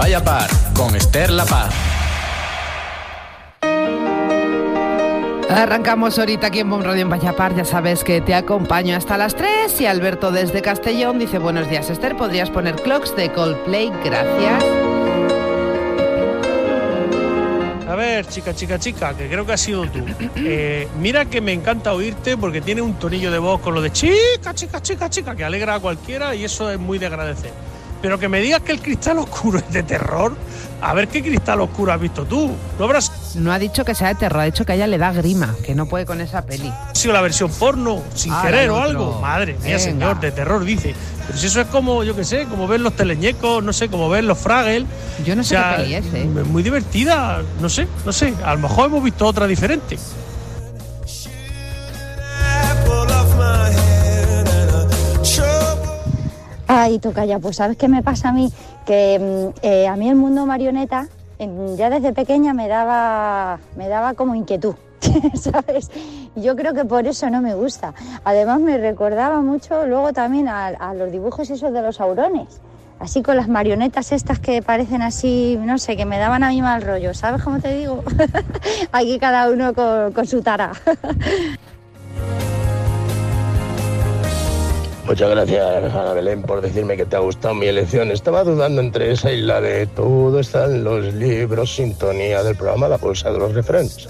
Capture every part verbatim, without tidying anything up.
Vaya Par, con Esther La Paz. Arrancamos ahorita aquí en Bon Radio en Vaya Par. Ya sabes que te acompaño hasta las tres. Y Alberto desde Castellón dice: buenos días, Esther, ¿podrías poner Clocks de Coldplay? Gracias. A ver, chica, chica, chica, que creo que has sido tú. Eh, mira que me encanta oírte porque tiene un tonillo de voz con lo de chica, chica, chica, chica, que alegra a cualquiera y eso es muy de agradecer. Pero que me digas que el Cristal Oscuro es de terror, a ver qué Cristal Oscuro has visto tú. ¿No habrás No ha dicho que sea de terror, ha dicho que a ella le da grima, que no puede con esa peli. sido la versión porno, sin Ah, querer el o otro. algo? Madre mía, Venga. señor, de terror, dice. Pero si eso es como, yo qué sé, como ver los teleñecos, no sé, como ver los Fraggle. Yo no sé O sea, qué peli es, ¿eh? Muy divertida, no sé, no sé. A lo mejor hemos visto otra diferente. Ay, Tocaya, pues ¿sabes qué me pasa a mí? Que eh, a mí el mundo marioneta en, ya desde pequeña me daba, me daba como inquietud, ¿sabes? Yo creo que por eso no me gusta. Además me recordaba mucho luego también a, a los dibujos esos de los Aurones, así con las marionetas estas que parecen así, no sé, que me daban a mí mal rollo, ¿sabes cómo te digo? Aquí cada uno con, con su tara. Muchas gracias, Ana Belén, por decirme que te ha gustado mi elección. Estaba dudando entre esa y la de Todo está en los libros, sintonía del programa La Bolsa de los Refranes.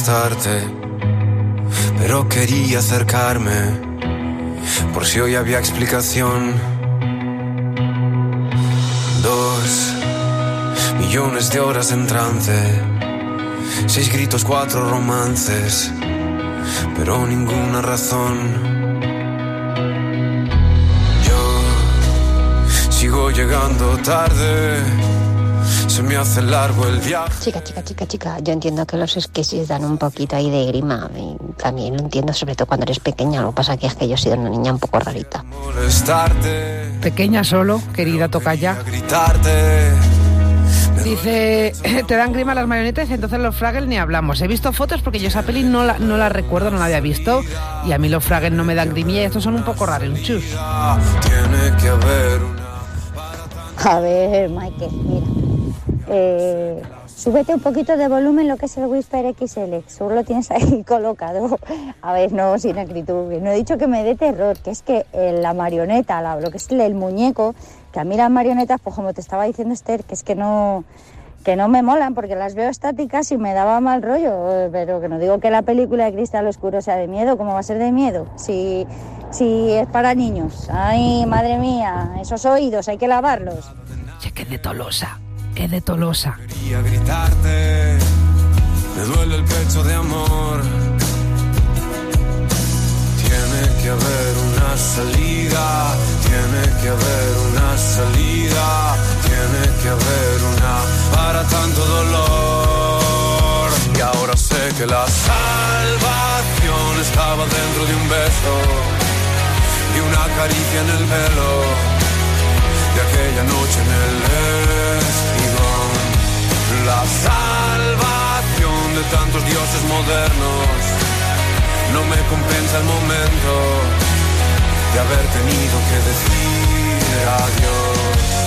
molestarte, pero quería acercarme, por si hoy había explicación. Dos millones de horas en trance, seis gritos, cuatro romances, pero ninguna razón. Sigo llegando tarde, se me hace largo el viaje. Chica, chica, chica, chica, yo entiendo que los sketches dan un poquito ahí de grima. Y también lo entiendo, sobre todo cuando eres pequeña. Lo que pasa que es que yo he sido una niña un poco rarita. Pequeña solo, querida tocaya. Dice, te dan grima las marionetas, entonces los Fraggles ni hablamos. He visto fotos porque yo esa peli no la, no la recuerdo, no la había visto. Y a mí los Fraggles no me dan grimilla y estos son un poco raros. Chus. Tiene que haber una... A ver, Michael, mira. Eh, súbete un poquito de volumen lo que es el Whisper X L. Solo lo tienes ahí colocado. A ver, no, sin acritud. No he dicho que me dé terror, que es que eh, la marioneta, la, lo que es el muñeco, que a mí las marionetas, pues como te estaba diciendo Esther, que es que no, que no me molan porque las veo estáticas y me daba mal rollo. Pero que no digo que la película de Cristal Oscuro sea de miedo, ¿cómo va a ser de miedo? Si... Si es para niños. Ay, madre mía, esos oídos hay que lavarlos. Che, que es de Tolosa, es de Tolosa. Quería gritarte, me duele el pecho de amor. Tiene que haber una salida, tiene que haber una salida, tiene que haber una para tanto dolor. Y ahora sé que la salvación estaba dentro de un beso y una caricia en el pelo de aquella noche en el espigón. La salvación de tantos dioses modernos no me compensa el momento de haber tenido que decir adiós.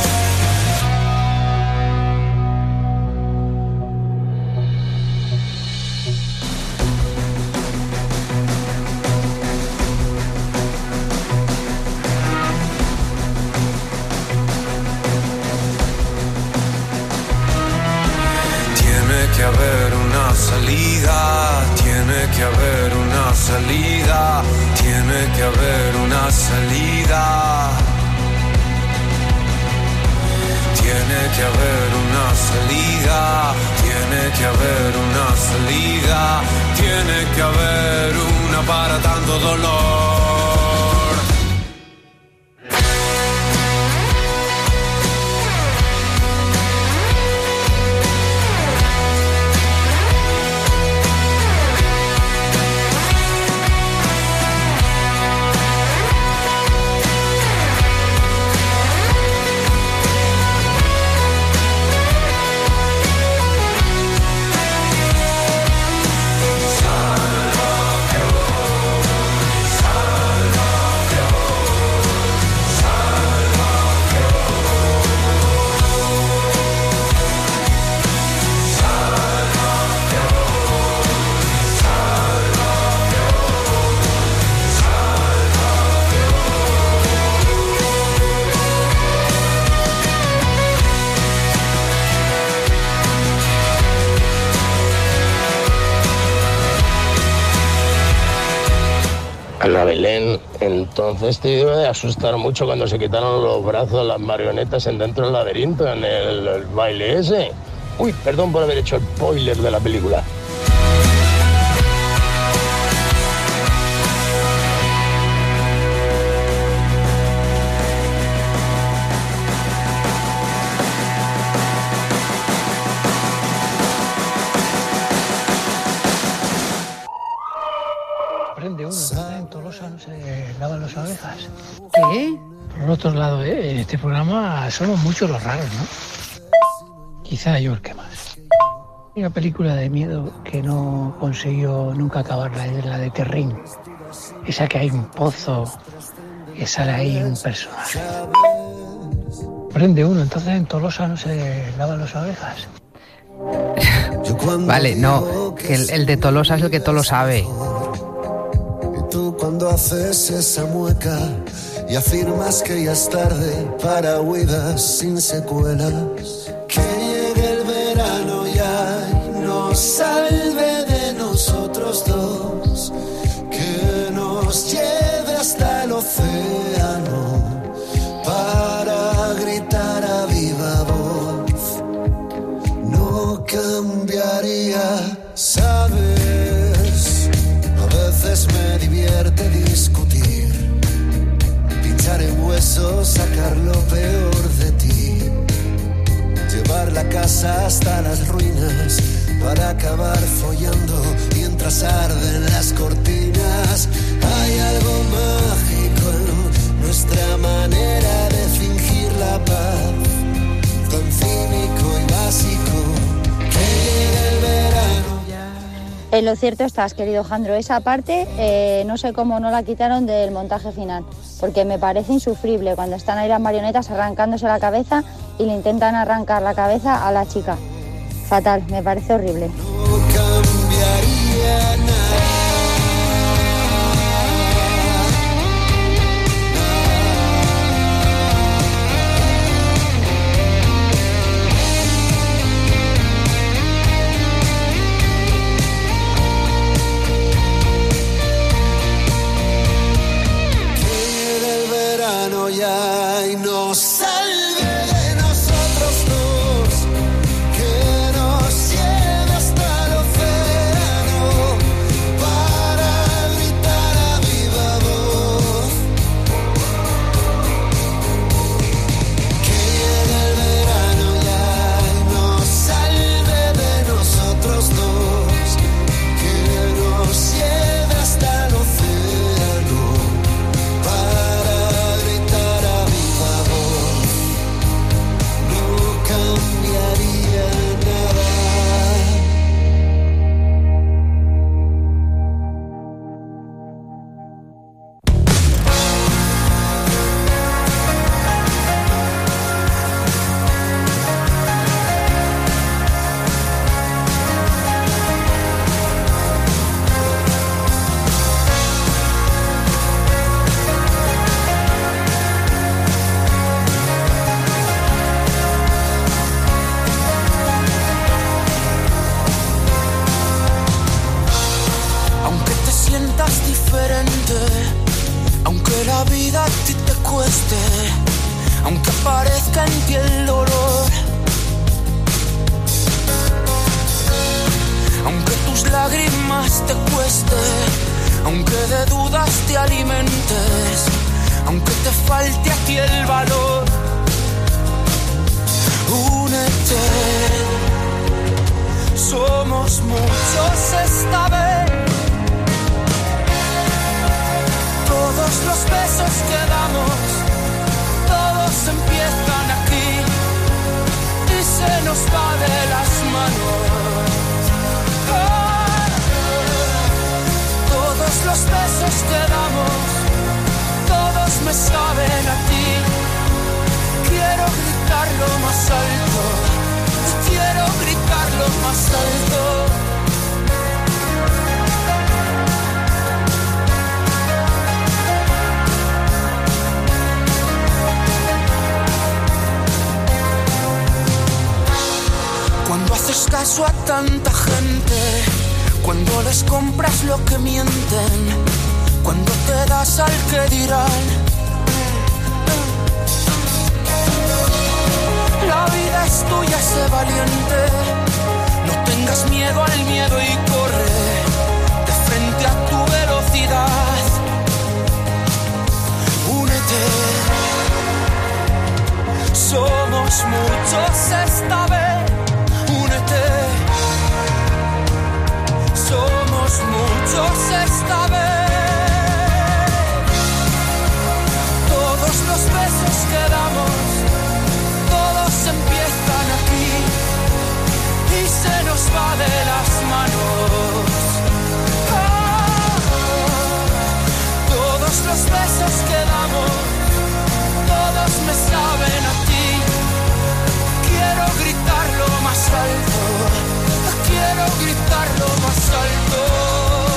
Tiene que haber una salida, tiene que haber una salida, tiene que haber una salida. Tiene que haber una salida, tiene que haber una salida, tiene que haber una para tanto dolor. La Belén, entonces te iba a asustar mucho cuando se quitaron los brazos las marionetas en dentro del laberinto, en el, el baile ese. Uy, perdón por haber hecho el spoiler de la película. Aprende uno, entonces en Tolosa no se lavan las ovejas. ¿Qué? Por otro lado, ¿eh? En este programa somos muchos los raros, ¿no? Quizá yo el que más. Una película de miedo que no consiguió nunca acabarla es la de Terrín. Esa que hay un pozo, que sale ahí un personaje. Aprende uno, entonces en Tolosa no se lavan las ovejas. Vale, no, que el, el de Tolosa es el que todo lo sabe. Tú cuando haces esa mueca y afirmas que ya es tarde para huidas sin secuelas. Que llegue el verano ya y nos salve de nosotros. Eh, lo cierto estás, querido Jandro, esa parte eh, no sé cómo no la quitaron del montaje final, porque me parece insufrible cuando están ahí las marionetas arrancándose la cabeza y le intentan arrancar la cabeza a la chica. Fatal, me parece horrible. No cambiaría nada. Ya y nos salve de nosotros dos, que nos lleve hasta el océano para gritar a viva voz. Que llegue el verano ya y nos salve de nosotros dos, que nos lleve hasta el océano para aunque la vida a ti te cueste, aunque aparezca en ti el dolor, aunque tus lágrimas te cueste, aunque de dudas te alimentes, aunque te falte a ti el valor, únete, somos muchos esta vez. Todos los besos que damos, todos empiezan aquí y se nos va de las manos. Todos los besos que damos, todos me saben a ti. Quiero gritarlo más alto, quiero gritarlo más alto. Cuando haces caso a tanta gente, cuando les compras lo que mienten, cuando te das al que dirán, la vida es tuya, sé valiente, no tengas miedo al miedo y corre de frente a tu velocidad, únete, somos muchos esta vez. Somos muchos esta vez. Todos los besos que damos, todos empiezan aquí y se nos va de las manos. Oh, todos los besos que damos, todos me saben a ti. Quiero gritarlo más alto, quiero gritarlo más alto.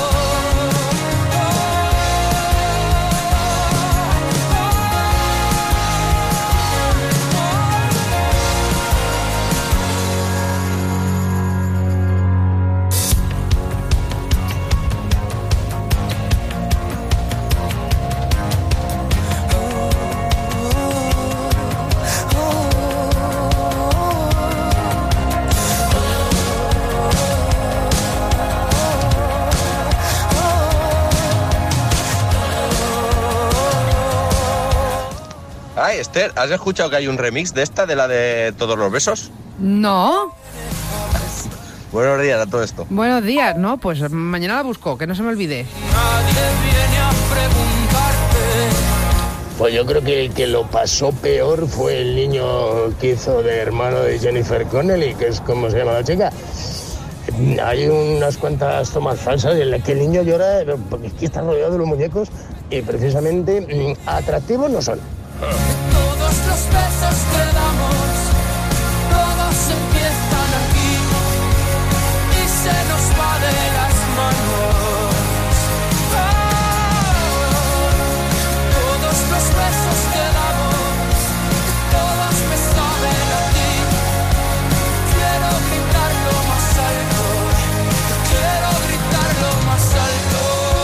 Ay, Esther, ¿has escuchado que hay un remix de esta, de la de Todos los besos? No. Buenos días a todo esto. Buenos días, no, pues mañana la busco, que no se me olvide. Nadie viene a preguntarte. Pues yo creo que el que lo pasó peor fue el niño que hizo de hermano de Jennifer Connelly, que es como se llama la chica. hay unas cuantas tomas falsas en las que el niño llora porque es que está rodeado de los muñecos y precisamente atractivos no son. Todos los besos que damos, todos empiezan aquí y se nos va de las manos. Oh, todos los besos que damos, todos me saben a ti. Quiero gritarlo más alto, quiero gritarlo más alto.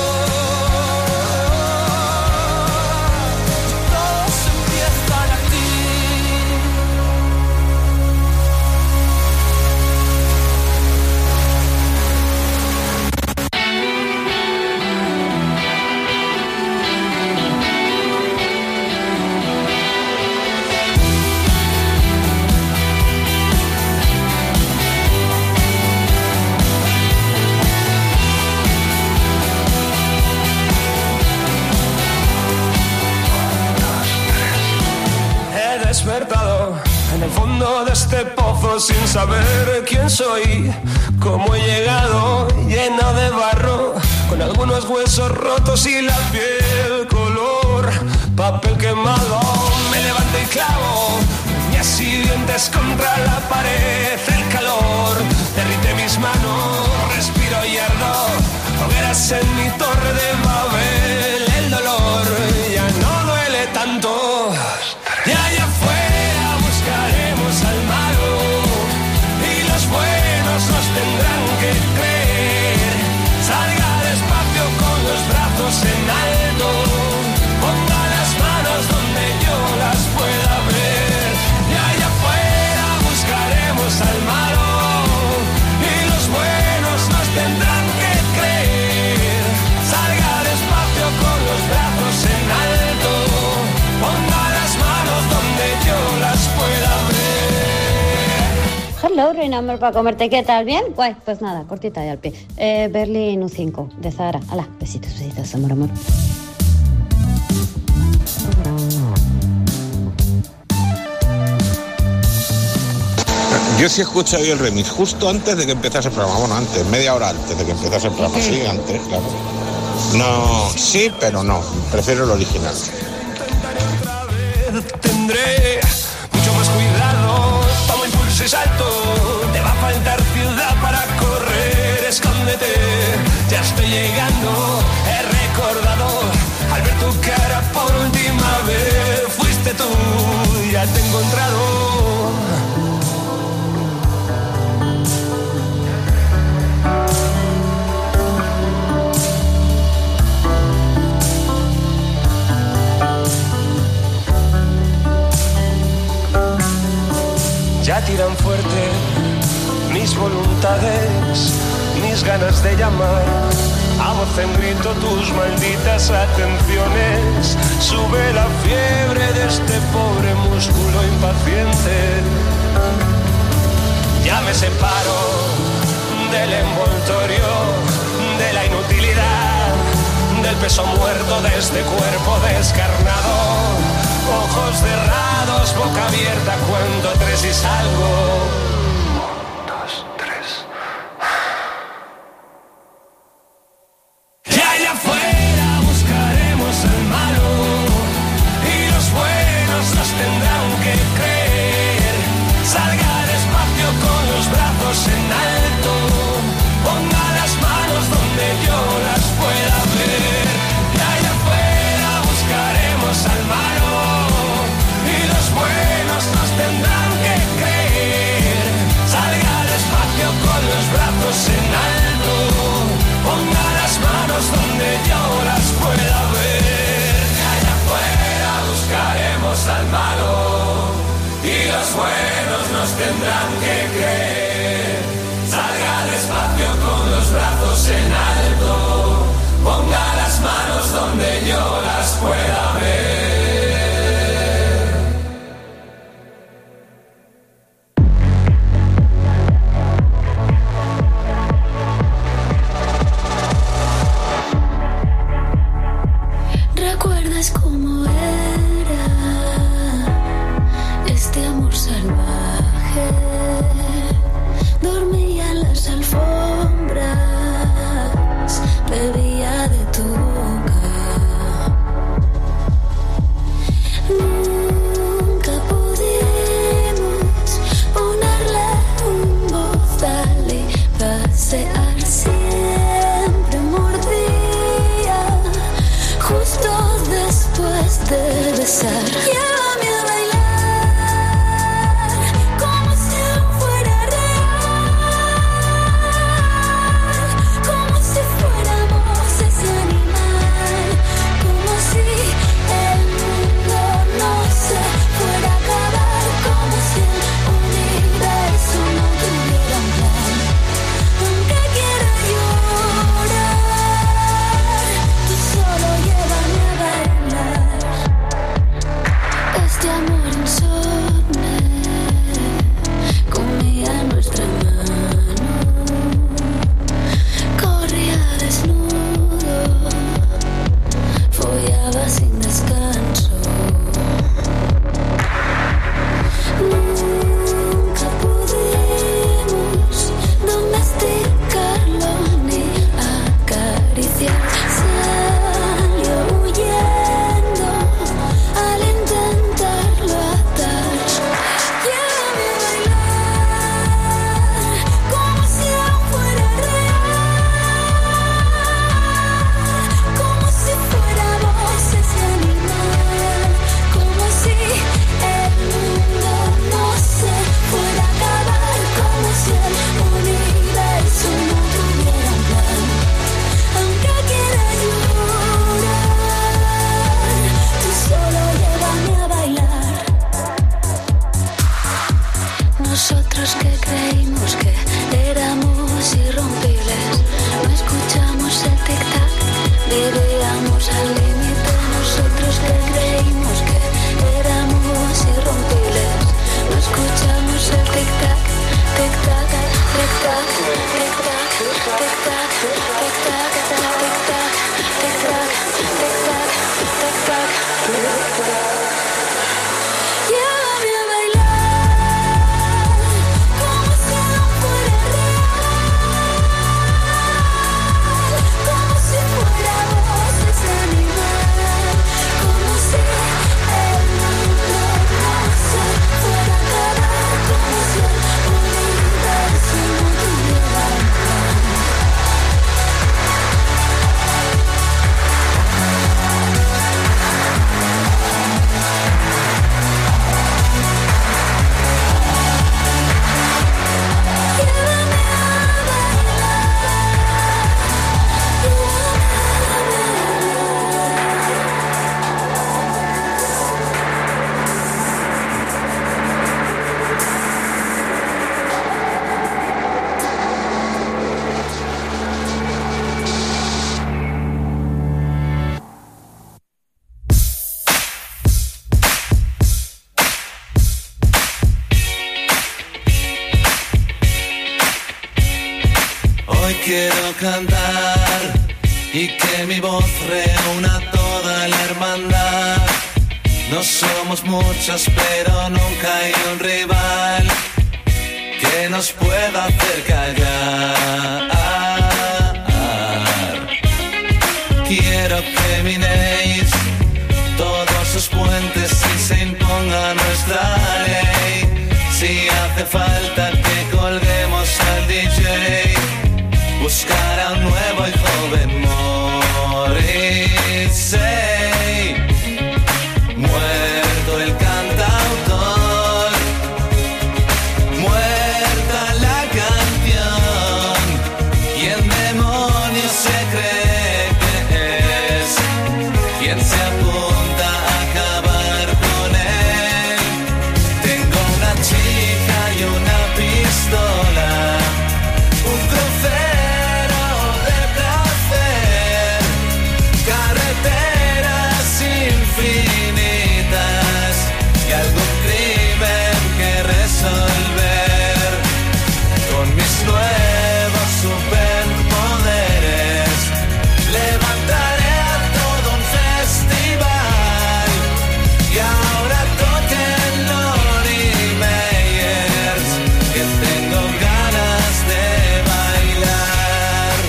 Despertado en el fondo de este pozo sin saber quién soy, cómo he llegado lleno de barro, con algunos huesos rotos y la piel color papel quemado. Me levanto y clavo uñas y dientes contra la pared, el calor derrite mis manos, respiro y ardo, hogueras en mi torre de Babel, el dolor ya no duele tanto. Y allá afuera buscaremos al malo y los buenos nos tendrán que creer. Salga despacio con los brazos en alto, ponga las manos donde yo las pueda ver. Y allá afuera buscaremos al malo y los buenos nos tendrán que creer. Salga despacio con los brazos en alto, ponga las manos donde yo las pueda ver. Hello, reina amor para comerte, ¿qué tal? ¿Bien? Guay, pues nada, cortita y al pie. Eh, Berlín U cinco, de Zahara. Hala, besitos, besitos, amor, amor. Yo sí escuché hoy el remix justo antes de que empezase el programa. Bueno, antes, media hora antes de que empezase el programa. Sí, antes, claro. No, sí, pero no. Prefiero el original. Tendré mucho más cuidado, tomo impulso y salto. Te va a faltar ciudad para correr, escóndete. Ya estoy llegando, he recordado al ver tu cara por última vez. Fuiste tú, ya te he encontrado. Ya tiran fuerte mis voluntades, mis ganas de llamar a voz en grito tus malditas atenciones. Sube la fiebre de este pobre músculo impaciente. Ya me separo del envoltorio, de la inutilidad, del peso muerto de este cuerpo descarnado. Ojos cerrados, boca abierta, cuento tres y salgo. Un, dos, tres. Y allá afuera buscaremos al malo y los buenos nos tendrán que creer. Salga despacio con los brazos en alto, ponga las manos donde yo las pueda ver. Y allá afuera buscaremos al malo, buenos nos tendrán que creer. Salga despacio con los brazos en alto, ponga las manos donde yo las pueda ver. Allá afuera buscaremos al malo y los buenos nos tendrán que creer. Salga despacio con los brazos en alto, ponga las manos donde yo las pueda ver. ¿Recuerdas cómo era este amor salvaje? quiero cantar y que mi voz reúna toda la hermandad. No somos muchos, pero nunca hay un rival que nos pueda hacer callar. Quiero que minéis todos sus puentes y se imponga nuestra ley. Si hace falta que colguemos al D J, buscar a un nuevo y joven Morrissey. Muerto el cantautor, muerta la canción. ¿Quién demonios se cree que es? ¿Quién se apunta a acabar con él? Tengo una chica y una pistola, un crucero de placer, carreteras infinitas y algún crimen que resolver. Con mis nuevos superpoderes levantaré a todo un festival. Y ahora toquen Lori Meyers, que tengo ganas de bailar.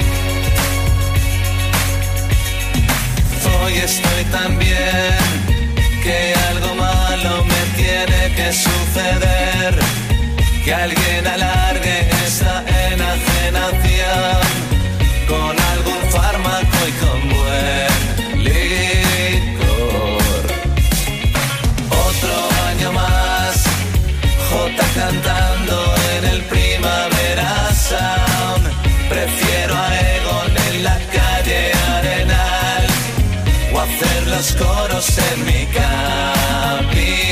Hoy estoy tan bien que algo malo me tiene que suceder, que alguien alargue esta enajenación con algún fármaco y con buen licor. quiero ser mi capitán.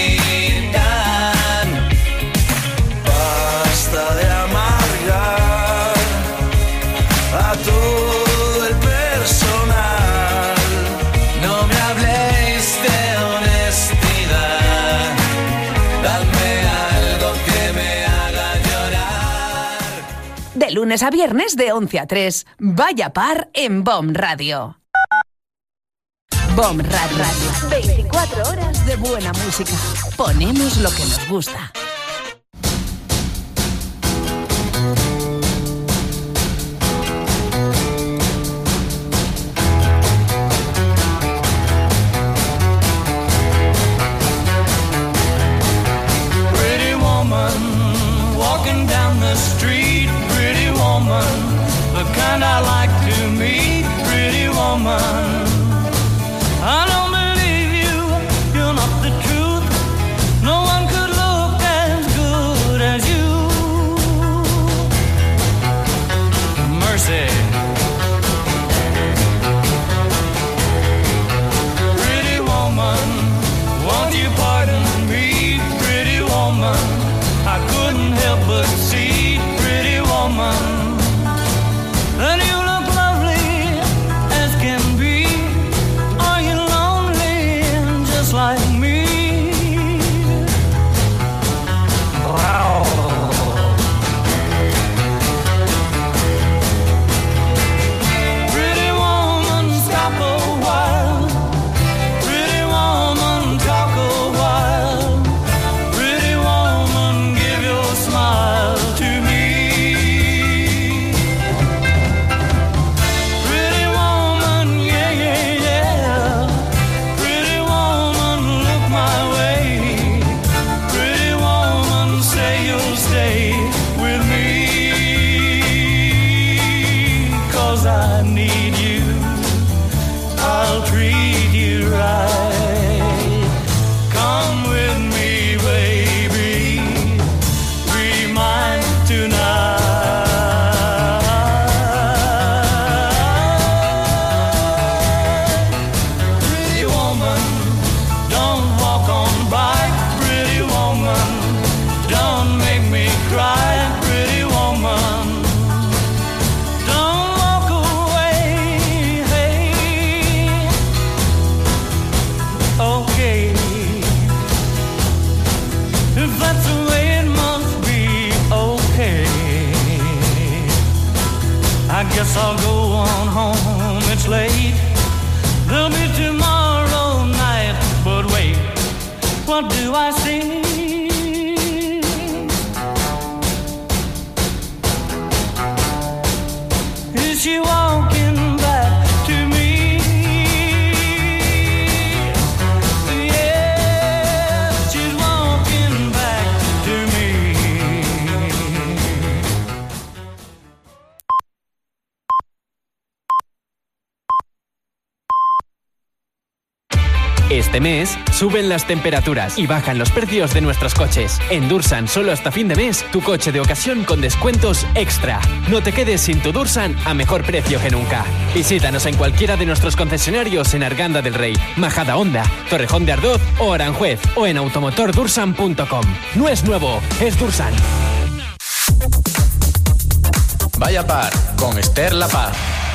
Basta de amargar a todo el personal. No me habléis de honestidad. Dadme algo que me haga llorar. De lunes a viernes de once a tres. Vaya par en B O M Radio. B O M Radio. veinticuatro horas de buena música. Ponemos lo que nos gusta. Pretty woman, walking down the street. Pretty woman, the kind I like to meet. Pretty woman, I don't believe you, you're not the truth. No one could look as good as you. Mercy. Pretty woman, won't you pardon me? Pretty woman, I couldn't help but see. Pretty woman, and you look lovely as can be. Are you lonely just like me? Wow. Pretty woman, stop a while. Pretty woman, talk a while. Pretty woman, give your smile to me. Pretty woman, yeah, yeah, yeah. Pretty woman, look my way. Pretty woman, say you'll stay with me. 'Cause I need you, I'll treat you right. Come with me, baby, be mine tonight. Pretty woman, don't walk on by. Pretty woman, don't make me cry. Pretty woman, don't walk away. Hey. Okay, if that's the way it must be, okay. I guess I'll go on home, it's late. There'll be tomorrow night, but wait, what do I see? Is she walking back to me? Yes, she's walking back to me. Este mes suben las temperaturas y bajan los precios de nuestros coches. En Dursan, solo hasta fin de mes, tu coche de ocasión con descuentos extra. No te quedes sin tu Dursan a mejor precio que nunca. Visítanos en cualquiera de nuestros concesionarios en Arganda del Rey, Majadahonda, Torrejón de Ardoz o Aranjuez, o en automotor dursan punto com. No es nuevo, es Dursan. Vaya par con Esther La Paz.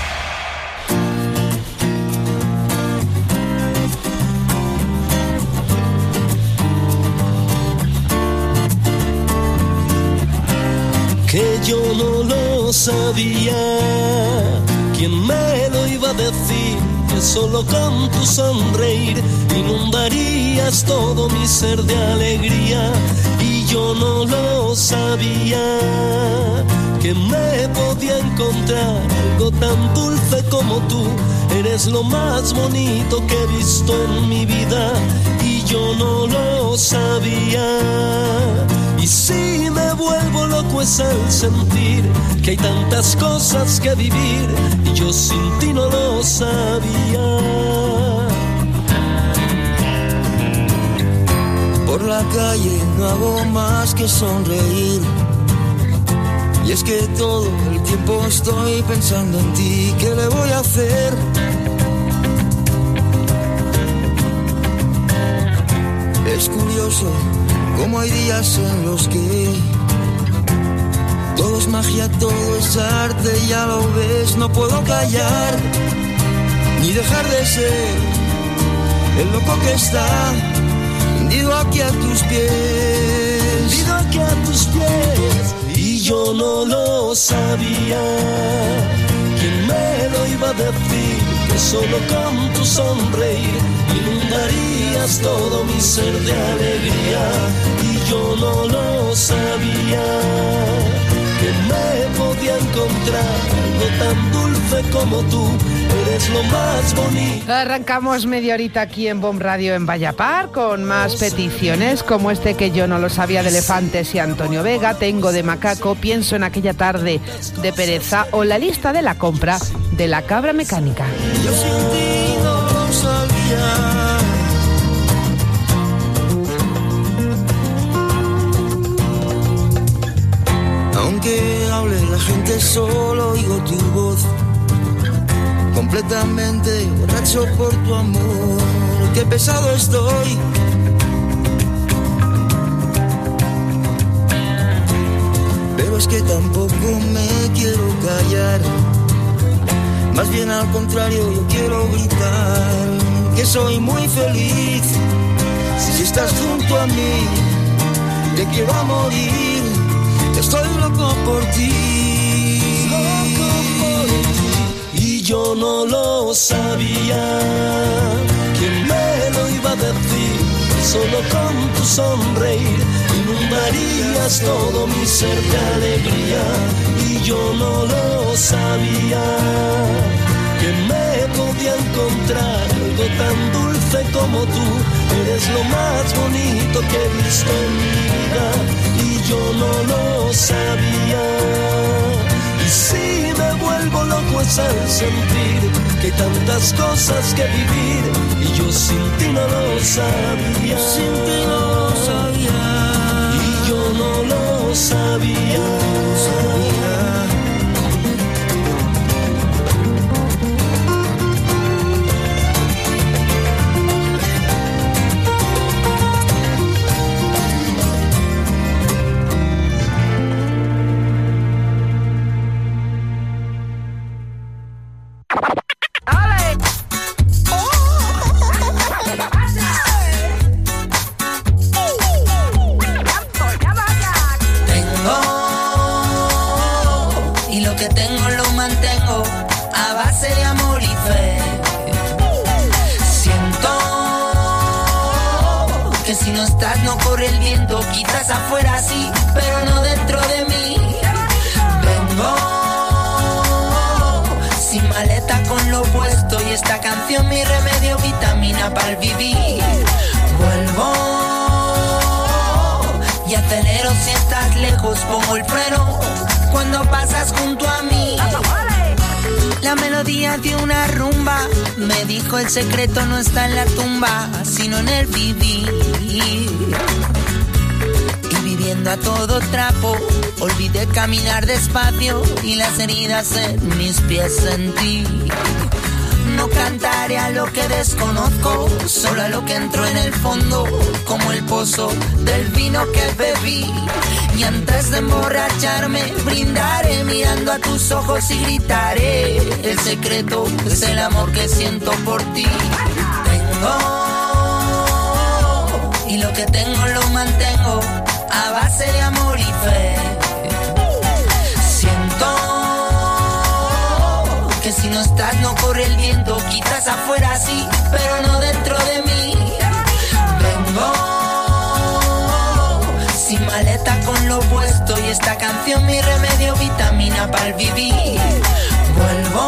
Que yo no lo sabía, ¿quién me lo iba a decir? Que solo con tu sonreír inundarías todo mi ser de alegría. Y yo no lo sabía, que me podía encontrar algo tan dulce como tú. Eres lo más bonito que he visto en mi vida. Y yo no lo sabía. Y si me vuelvo loco es al sentir que hay tantas cosas que vivir y yo sin ti no lo sabía. Por la calle no hago más que sonreír. Y es que todo el tiempo estoy pensando en ti. ¿Qué le voy a hacer? Es curioso cómo hay días en los que todo es magia, todo es arte, ya lo ves, no puedo callar ni dejar de ser el loco que está hundido aquí a tus pies, hundido aquí a tus pies. Y yo no lo sabía, ¿quién me lo iba a decir? Que solo con tu sonreír inundarías todo mi ser de alegría. Y yo no lo sabía, que me podía encontrar algo tan dulce como tú. Eres lo más bonito. Arrancamos media horita aquí en Bomb Radio en Vallapar con más peticiones como este que yo no lo sabía de Elefantes y Antonio Vega. Tengo de Macaco, pienso en aquella tarde de pereza o la lista de la compra de la cabra mecánica. Yo sin ti no lo sabía. Aunque hable la gente, solo oigo tu voz. Completamente borracho por tu amor. Qué pesado estoy. Pero es que tampoco me quiero callar. Más bien al contrario, yo quiero gritar que soy muy feliz. Si estás junto a mí, te quiero a morir. Estoy loco por ti, loco por ti. Y yo no lo sabía, ¿quién me lo iba a decir? Solo con tu sonreír inundarías todo mi ser de alegría. Y yo no lo sabía, que me podía encontrar algo tan dulce como tú. Eres lo más bonito que he visto en mi vida. Y yo no lo sabía. Y si me vuelvo loco es al sentir que hay tantas cosas que vivir. Y yo sin ti no lo sabía. Sin ti no lo sabía. Y yo no lo sabía. No sabía. Si no estás, no corre el viento, quizás afuera sí, pero no dentro de mí. Vengo sin maleta con lo puesto y esta canción mi remedio, vitamina para el vivir. Vuelvo y acelero si estás lejos, pongo el freno cuando pasas junto a mí. La melodía de una rumba me dijo el secreto no está en la tumba, sino en el vivir. Y viviendo a todo trapo, olvidé caminar despacio y las heridas en mis pies sentí. No cantaré a lo que desconozco, solo a lo que entró en el fondo, como el pozo del vino que bebí. Y antes de emborracharme, brindaré mirando a tus ojos y gritaré. El secreto es el amor que siento por ti. Tengo, y lo que tengo lo mantengo a base de amor y fe. Siento que si no estás no corre el viento, quizás afuera sí, pero no dentro de mí. Vengo sin maleta con lo puesto y esta canción mi remedio, vitamina para el vivir. Vuelvo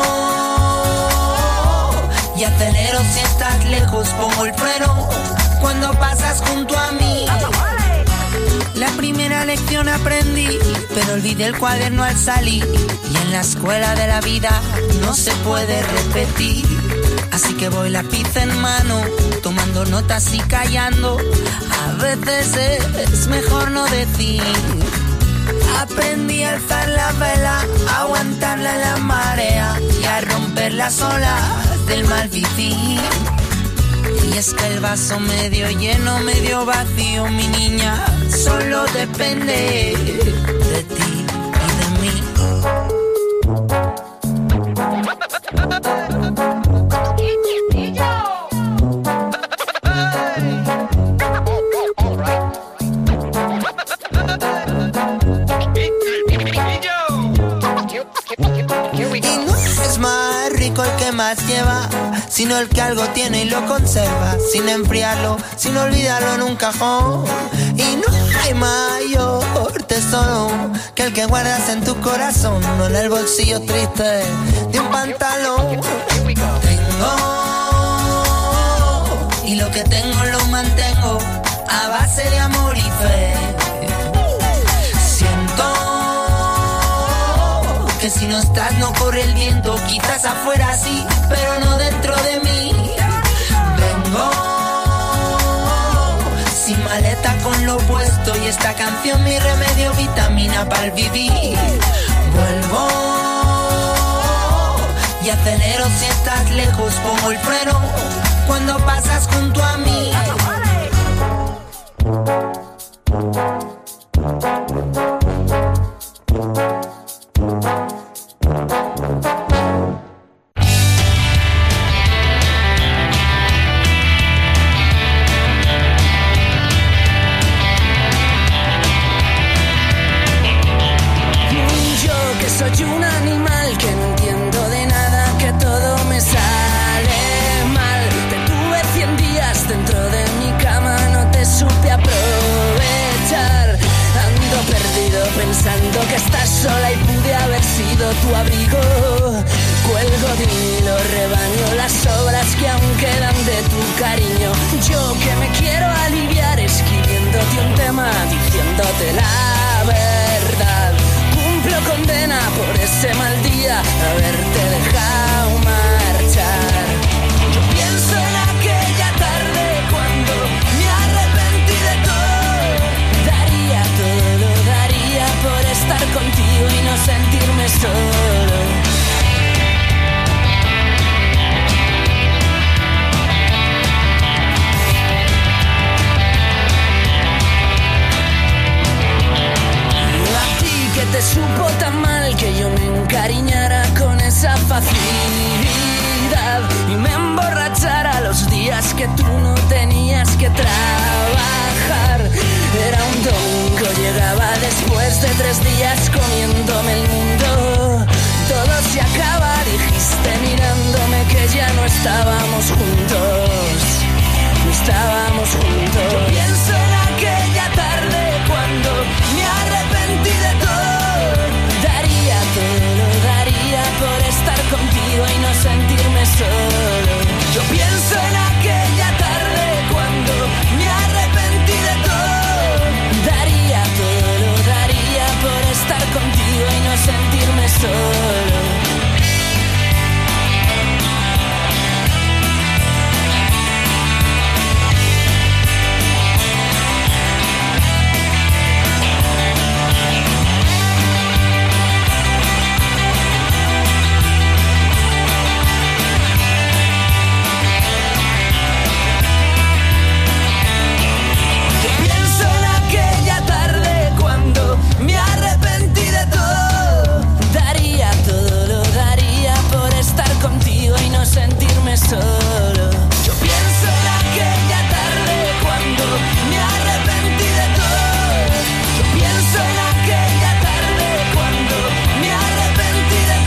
y acelero si estás lejos, pongo el freno cuando pasas junto a mí. La primera lección aprendí, pero olvidé el cuaderno al salir. Y en la escuela de la vida no se puede repetir. Así que voy lápiz en mano, tomando notas y callando. A veces es mejor no decir. Aprendí a alzar la vela, a aguantarla en la marea y a romper las olas del mal vivir. Y es que el vaso medio lleno, medio vacío, mi niña, solo depende de ti y de mí. Y no es más rico el que más lleva, sino el que algo tiene y lo conserva, sin enfriarlo, sin olvidarlo en un cajón. Y no hay mayor tesoro que el que guardas en tu corazón, no en el bolsillo triste de un pantalón. Tengo, y lo que tengo lo mantengo a base de amor y fe. Siento que si no estás no corre el viento, quizás afuera sí, pero no dentro de mí. Vengo sin maleta con lo puesto y esta canción mi remedio, vitamina para el vivir. Vuelvo y acelero si estás lejos, pongo el freno cuando pasas junto a mí. Soy un animal que no entiendo de nada, que todo me sale mal. Te tuve cien días dentro de mi cama, no te supe aprovechar. Ando perdido pensando que estás sola y pude haber sido tu abrigo. Cuelgo de un hilo, rebaño las sobras que aún quedan de tu cariño. Yo que me quiero aliviar escribiéndote un tema, diciéndote la verdad. Condena por ese mal día, haberte dejado marchar. Yo pienso en aquella tarde cuando me arrepentí de todo. Daría todo, lo daría por estar contigo y no sentirme solo. Que te supo tan mal que yo me encariñara con esa facilidad y me emborrachara los días que tú no tenías que trabajar. Era un domingo, llegaba después de tres días comiéndome el mundo. Todo se acaba, dijiste mirándome que ya no estábamos juntos. No estábamos juntos. Yo pienso en aquella tarde cuando me arrepentí de todo. Daría todo, lo daría por estar contigo y no sentirme solo. Yo pienso en aquella tarde cuando me arrepentí de todo. Daría todo, lo daría por estar contigo y no sentirme solo. Me arrepentí de todo. Daría todo, lo daría por estar contigo y no sentirme solo. Yo pienso en aquella tarde cuando me arrepentí de todo. Yo pienso en aquella tarde cuando me arrepentí de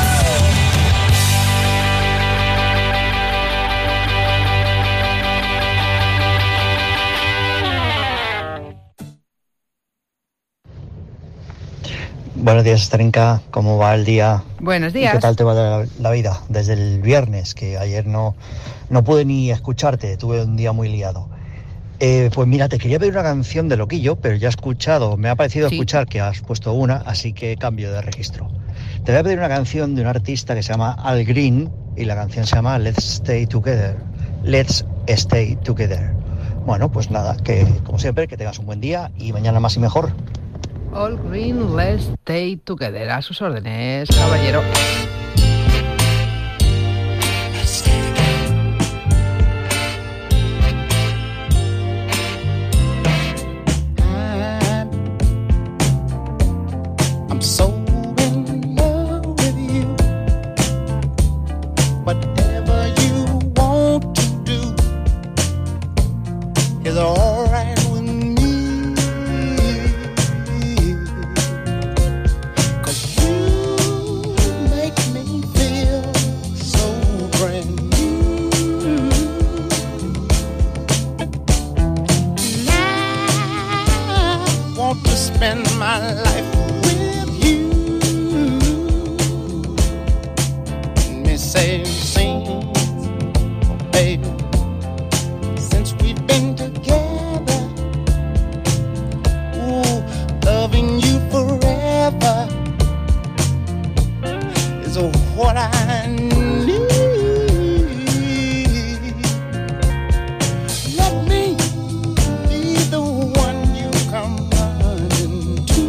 Buenos días, Estrenca. ¿Cómo va el día? Buenos días. ¿Y qué tal te va la, la vida? Desde el viernes, que ayer no, no pude ni escucharte, tuve un día muy liado. Eh, pues mira, te quería pedir una canción de Loquillo, pero ya he escuchado, me ha parecido sí. escuchar que has puesto una, así que cambio de registro. Te voy a pedir una canción de un artista que se llama Al Green, y la canción se llama Let's Stay Together. Let's Stay Together. Bueno, pues nada, que como siempre, que tengas un buen día y mañana más y mejor. All Green, Let's Stay Together. A sus órdenes, caballero. is alright with me. 'Cause you make me feel so brand new. And I want to spend my life with you. Me say, sing, baby. Since we've been together, ooh, loving you forever is what I need. Let me be the one you come running to.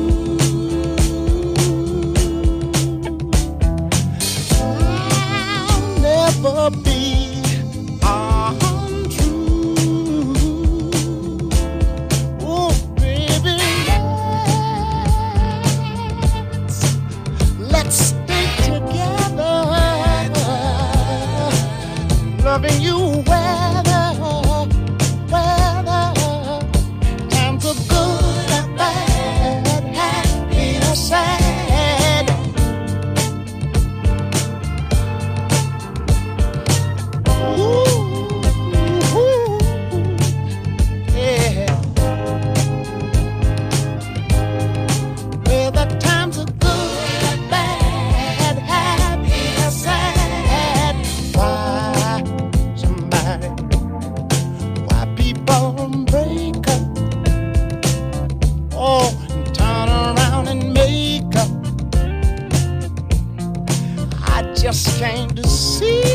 I'll never be loving you weather, weather, times are good and bad, happy or sad. Ooh, ooh, yeah. Well, the times are good and bad, happy or sad. Why? Why people break up, oh, and turn around and make up. I just came to see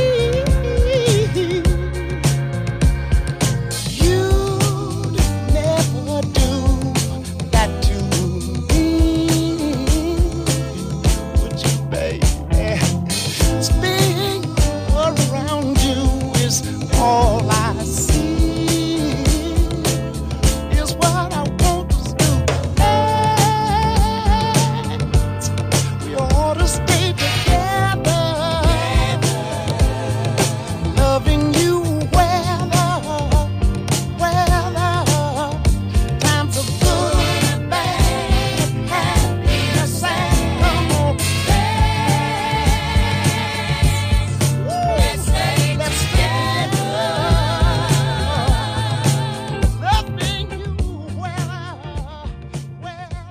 you'd never do that to me, would you, baby? Being around you is all I see, is what I want to do. We ought to stay together, loving you weather, weather, times are good and bad, happy or sad. Come on, let's stay, let's stay loving you weather, weather.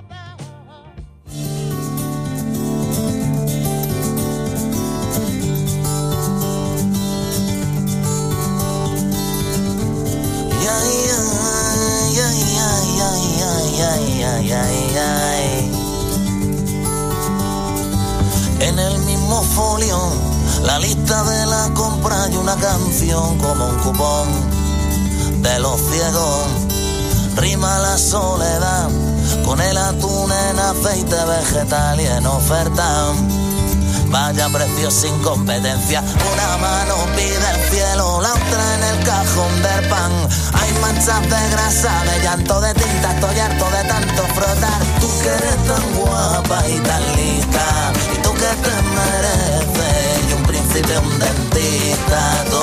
En el mismo folio, la lista de la compra y una canción como un cupón de los ciegos. Rima la soledad con el atún en aceite vegetal y en oferta. Vaya precio sin competencia. Una mano pide el cielo, la otra en el cajón del pan. Hay manchas de grasa, de llanto, de tinta. Estoy harto de tanto frotar. Tú que eres tan guapa y tan lista, y tú que te mereces, y un príncipe, un dentista. Tú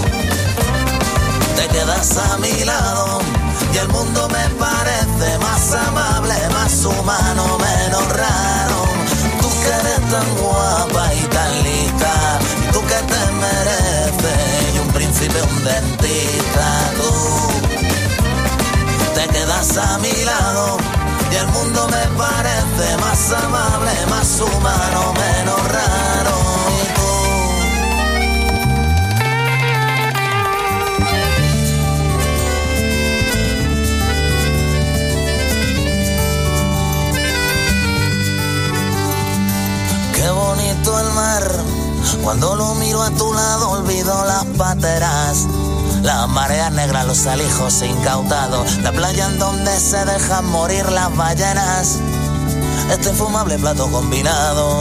te quedas a mi lado y el mundo me parece más amable, más humano, menos raro. Tú que eres tan guapa y tan lista, y tú que te mereces, y un príncipe, un dentista. Tú te quedas a mi lado y el mundo me parece más amable, más humano, menos raro. Y tú qué bonito el mar, cuando lo miro a tu lado olvido las pateras, las mareas negras, los alijos incautados, la playa en donde se dejan morir las ballenas, este infumable plato combinado.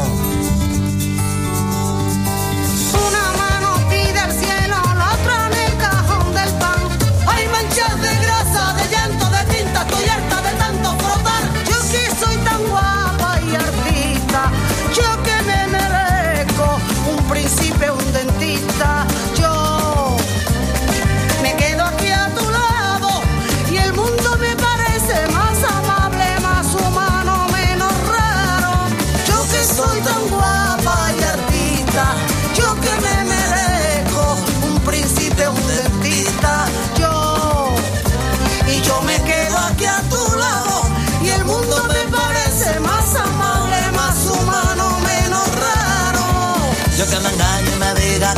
Una mano pide el cielo, la otra en el cajón del pan. Hay manchas de grasa, de llanto, de tinta, estoy harta de tanto frotar. Yo que soy tan guapa y artista, yo que me merezco un príncipe, un dentista. Yo me quedo aquí a tu lado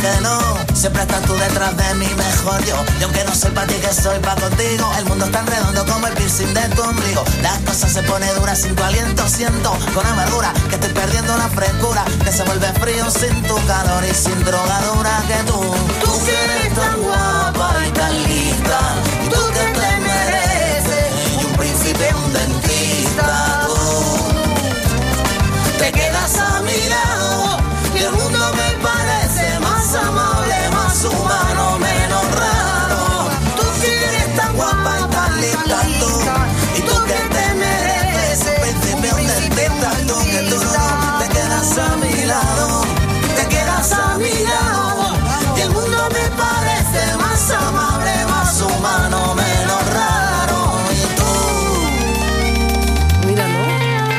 que no. Siempre estás tú detrás de mí, mejor yo. Y aunque no soy pa' ti que soy pa' contigo, el mundo es tan redondo como el piercing de tu ombligo. Las cosas se ponen duras sin tu aliento, siento con amargura que estoy perdiendo la frescura, que se vuelve frío sin tu calor y sin drogadura que tú. Tú que eres tan guapa y tan lista, y tú que te mereces y un príncipe, un dentista. Tú te quedas a mi lado y el mundo me parece más amable, más humano, menos raro. Tú que eres tan guapa y tan lista, tú, y tú que te mereces un príncipe, un dentista. Tú que tú te quedas a mi lado, te quedas a mi lado y el mundo me parece más amable, más humano, menos raro. Y tú, mira, ¿no?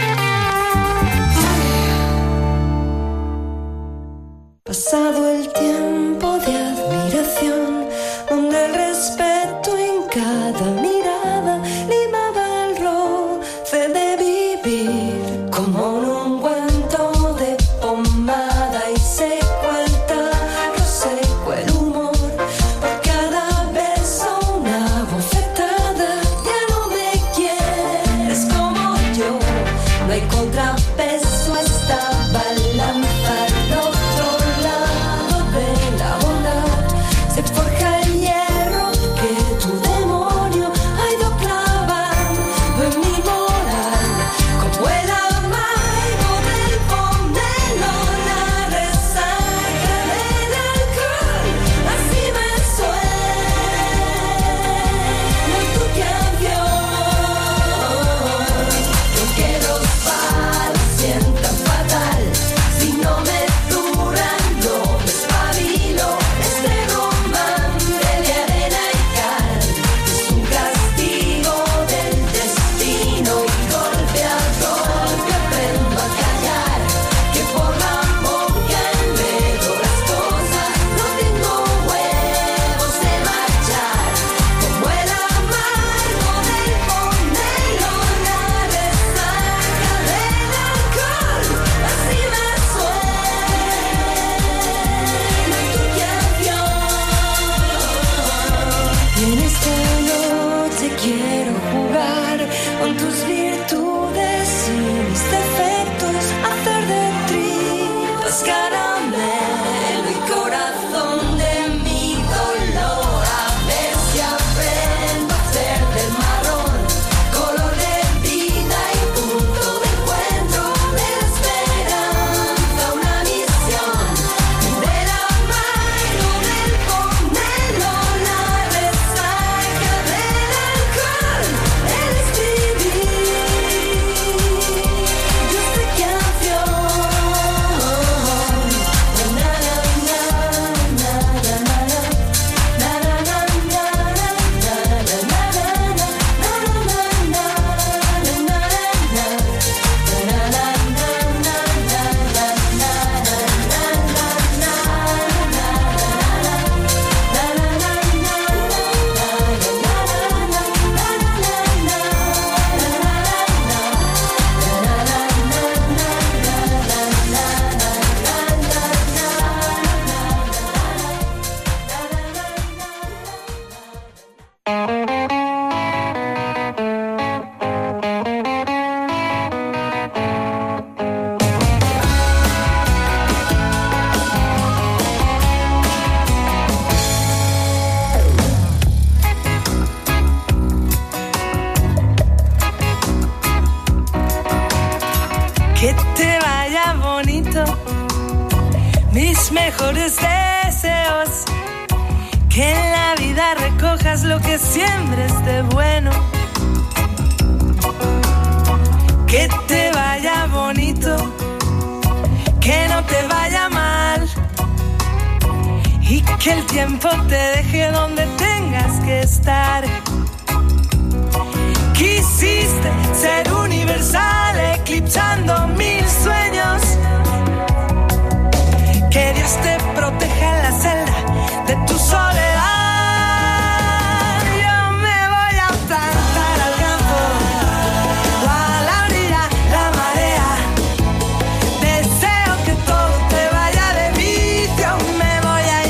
Pasado el tiempo de admiración, donde el respeto en cada mirada limaba el roce de vivir, como en un cuento de pomada, y seco el tarro, seco el humor, por cada beso una bofetada. Ya no me quieres como yo, no hay contrapeso a esta balanza. Al otro lado de la bondad se forja el hierro que tu demonio ha ido clavando en mi moral, como el amargo del pomelo, la resaca del alcohol. Así me suena tu canción. No quiero palos sientan fatal, si no me duran no me espabilo. Este romance de arena y cal es un castigo del destino, y golpe a golpe aprendo a callar, que por la boca enredo las cosas. No tengo huevos de marchar, como el amargo del pomelo, la resaca del alcohol. Así me suena tu canción. Y en esta noche quiero jugar con tus virtudes y mis defectos, hacer de tripas caramelo y corazón de mi dolor. A ver si aprendo a hacer del marrón color de vida y punto de encuentro, de la esperanza una misión, del amargo del pomelo, la resaca del alcohol, el escribir yo esta canción. Na, na, na, na, na, na, na, na, na, na, Que te vaya bonito, mis mejores deseos, que en la vida recojas lo que siembres de bueno. Que te vaya bonito, que no te vaya mal, y que el tiempo te deje donde tengas que estar. Quisiste ser universal, eclipsando mil sueños. Que Dios te proteja en la celda de tu soledad. Yo me voy a plantar al campo, o a la orilla, la marea. Deseo que todo te vaya de vicio. Me voy a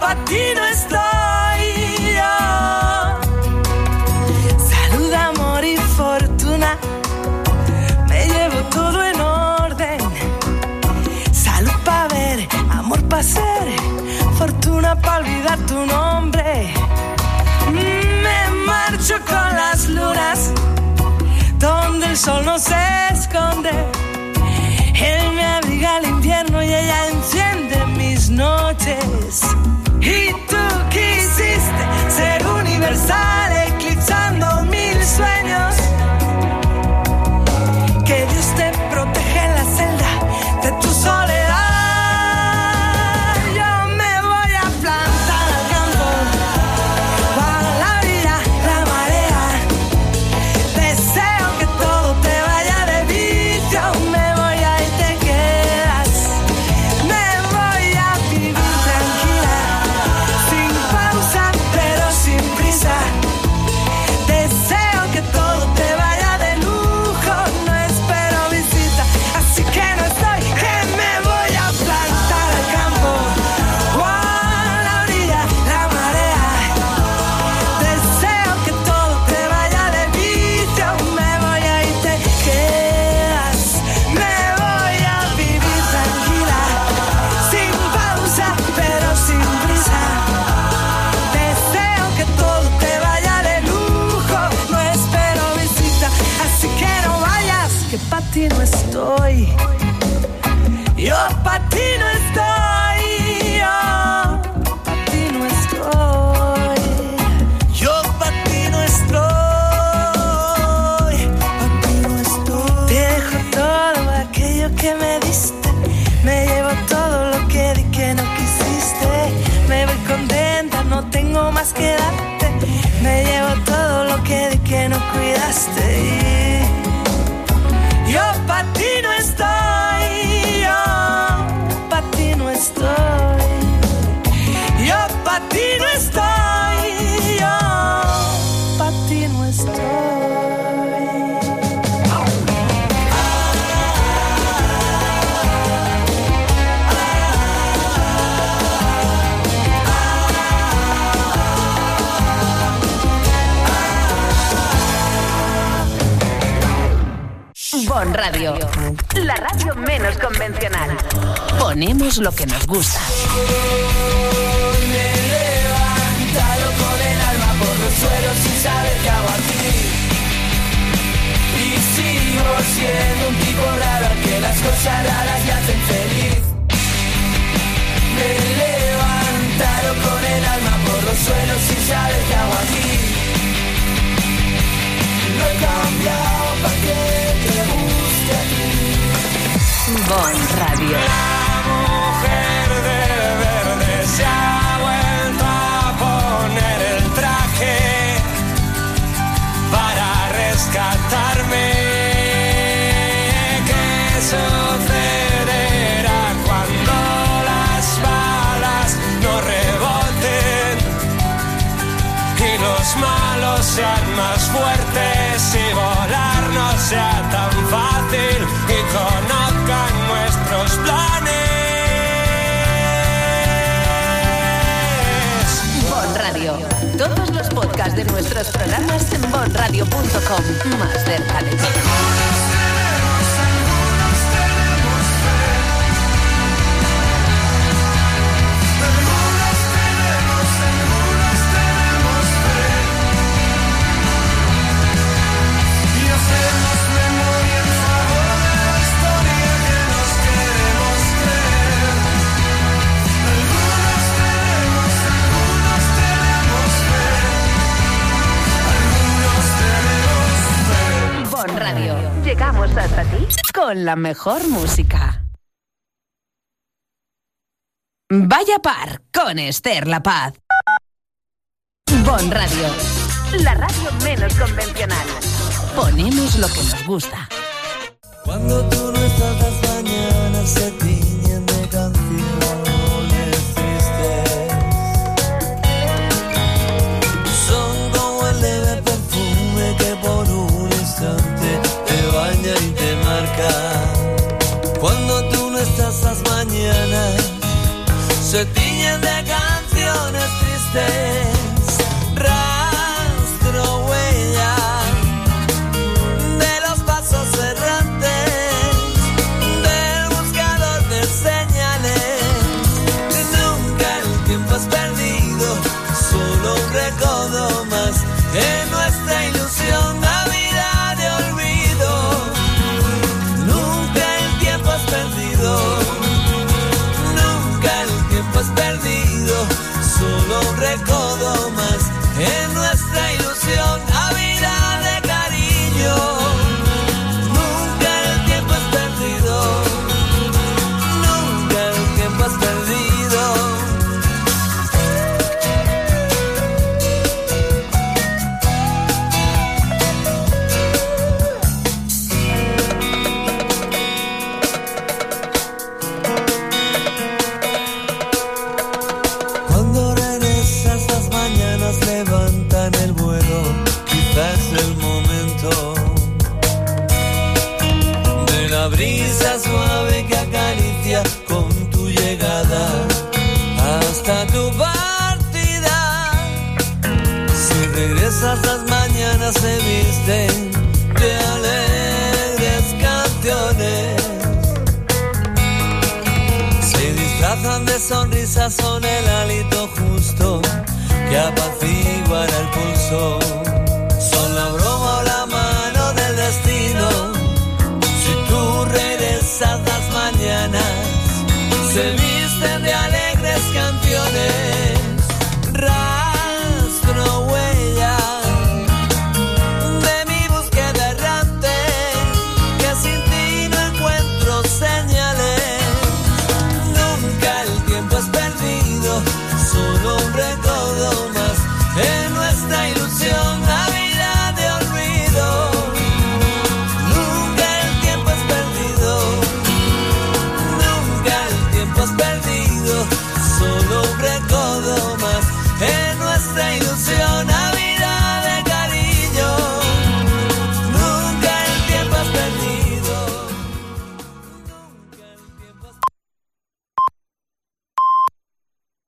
pa' ti no estoy. Yo. Salud, amor y fortuna, me llevo todo en orden. Salud pa' ver, amor pa' ser, fortuna pa' olvidar tu nombre. Me marcho con las lunas, donde el sol no se esconde. Él me abriga el invierno y ella enciende mis noches. Y tú quisiste ser universal, eclipsando mil sueños. Que Dios te proteja en la celda de tu soledad. Yo me voy a plantar al campo, a la orilla, la marea. Deseo que todo te vaya de vicio. Me voy a y te quedas. Me voy a vivir tranquila, sin pausa pero sin prisa. Deseo que todo te vaya de lujo, no espero visita, así que no estoy, que me voy a plantar al campo, o a la orilla, la marea. Deseo que todo te vaya de vicio. Me voy a y te quedas. Me voy a vivir tranquila, sin pausa pero sin prisa. Deseo que todo te vaya de lujo, no espero visita, así que no vayas, que pa' ti no estoy. Yo pa' ti no estoy. Yo pa' ti no estoy. Yo pa' ti no estoy. Pa' ti no estoy. Te dejo todo aquello que me diste. Me llevo todo lo que di que no quisiste. Me voy contenta, no tengo más que darte. Me llevo todo lo que di que no cuidaste. Y yo pa' ti no estoy. Yo pa' ti no estoy. Yo pa' ti no estoy. Yo pa' ti no estoy. Bon Radio, la radio menos convencional. Ponemos lo que nos gusta. Me he levantado con el alma por los suelos sin saber qué hago aquí. Y sigo siendo un tipo raro al que las cosas raras le hacen feliz. Me he levantado con el alma por los suelos sin saber qué hago aquí. Lo he cambiado para que te guste a ti. Bon Radio. La mujer de verde se ha vuelto a poner el traje para rescatarme. ¿Qué sucederá cuando las balas no reboten y los malos sean más fuertes y volar no sea tan fácil y conozcan nuestros planes? Bon Radio. Todos los podcasts de nuestros programas en bon radio punto com. Más cerca de ti. Radio. Llegamos hasta ti con la mejor música. Vaya Par con Esther La Paz. Bon Radio, la radio menos convencional. Ponemos lo que nos gusta. Cuando tú no estás, las mañanas se tiñen de canciones tristes. Son como el leve perfume que por un instante te baña y te marca. Cuando tú no estás, las mañanas se tiñen de canciones perdido, solo un recodo más en nuestra ilusión, la vida de olvido. Nunca el tiempo es perdido, nunca el tiempo es perdido, solo un recodo más en nuestra ilusión, la vida de cariño. Nunca el tiempo es perdido, nunca el tiempo es perdido. Levantan el vuelo, quizás el momento de la brisa suave que acaricia con tu llegada hasta tu partida. Si regresas, las mañanas se visten de alegres canciones, se disfrazan de sonrisas, son el hálito justo que apaciguará el pulso